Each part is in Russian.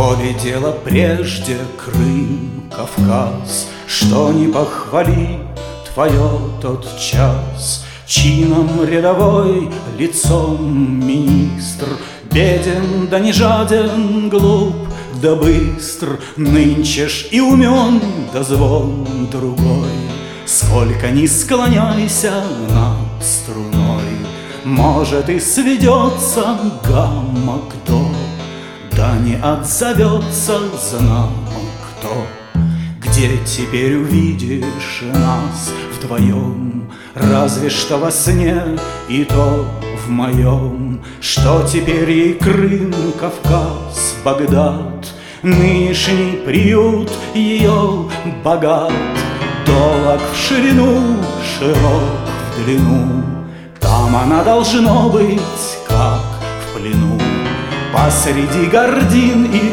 То ли дело прежде Крым, Кавказ, что не похвали твое тот час. Чином рядовой, лицом министр, беден да не жаден, глуп да быстр. Нынче ж и умен да звон другой. Сколько ни склоняйся над струной, может и сведется гамма кто, да не отзовется знамо кто. Где теперь увидишь нас вдвоем? Разве что во сне, и то в моем. Что теперь ей Крым, Кавказ, Багдад? Нынешний приют ее богат. Долог в ширину, широк в длину. Там она должно быть, как в плену. Посреди гордин и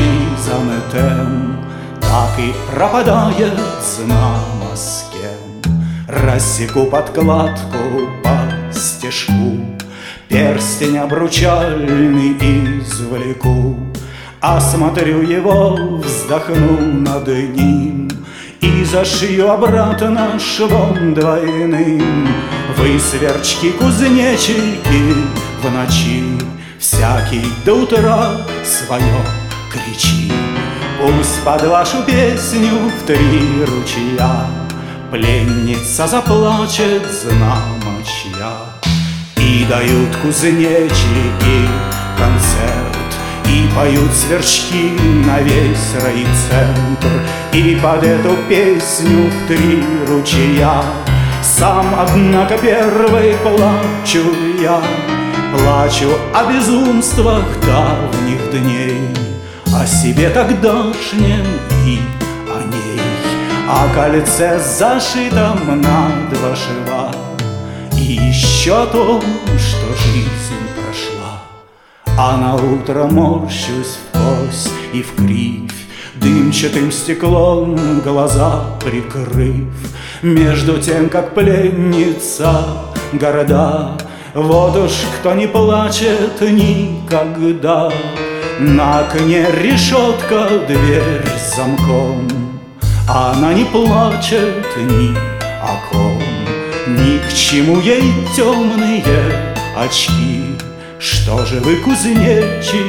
хризантем так и пропадает знамо с кем. Рассеку подкладку по стежку, перстень обручальный извлеку. Осмотрю его, вздохну над ним и зашью обратно швом двойным. Вы, сверчки, кузнечики, в ночи всякий до утра свое кричи. Пусть под вашу песню в 3 ручья пленница заплачет знамо чья. И дают кузнечики концерт, и поют сверчки на весь райцентр. И под эту песню в 3 ручья сам, однако, первый плачу я. Плачу о безумствах давних дней, о себе тогдашнем и о ней, о кольце, зашитом на 2 шва, и еще о том, что жизнь прошла. А на утро морщусь в кость и в кривь, дымчатым стеклом глаза прикрыв. Между тем, как пленница города, вот уж кто не плачет никогда. На окне решетка, дверь с замком, она не плачет ни о ком. Ни к чему ей темные очки. Что же вы, кузнечики,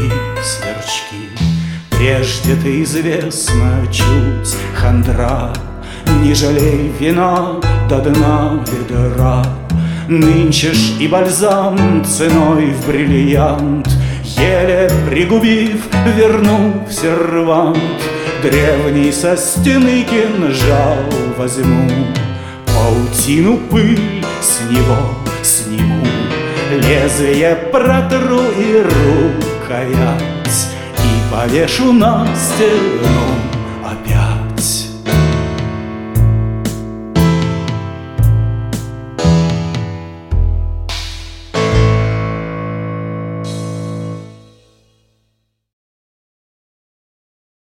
сверчки? Прежде-то известно чуть хандра, не жалей вина до дна ведра. Нынче ж и бальзам ценой в бриллиант, еле пригубив, верну сервант. Древний со стены кинжал возьму, паутину, пыль с него сниму. Лезвие протру и рукоять, и повешу на стену